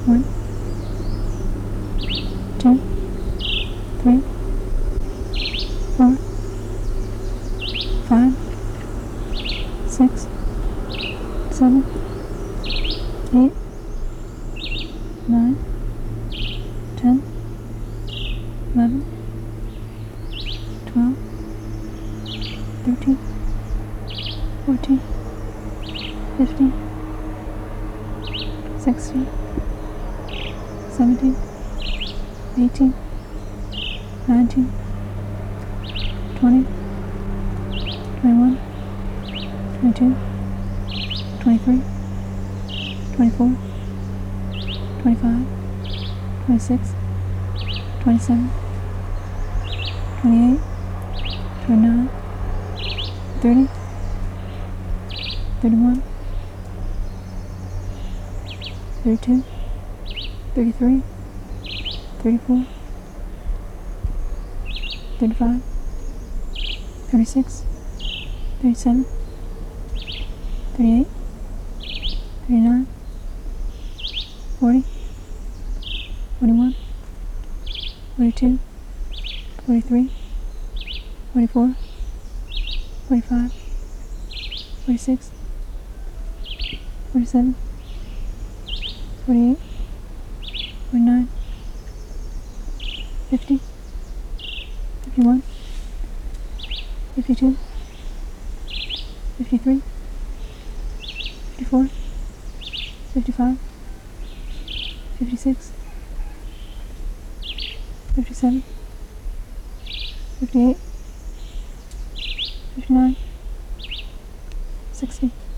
1, 2, 3, 4, 5, 6, 7, 8, 9, 10, 11, 12, 13, 14, 15, 16, 17, 18, 19, 20, 21, 22, 23, 24, 25, 26, 27, 28, 29, 30, 31, 32, 33, 34, 35, 36, 37, 38, 39, 40, 41, 42, 43, 44, 45, 46, 47, 48, 49, 50, 51, 52, 53, 54, 55, 56, 57, 58, 59,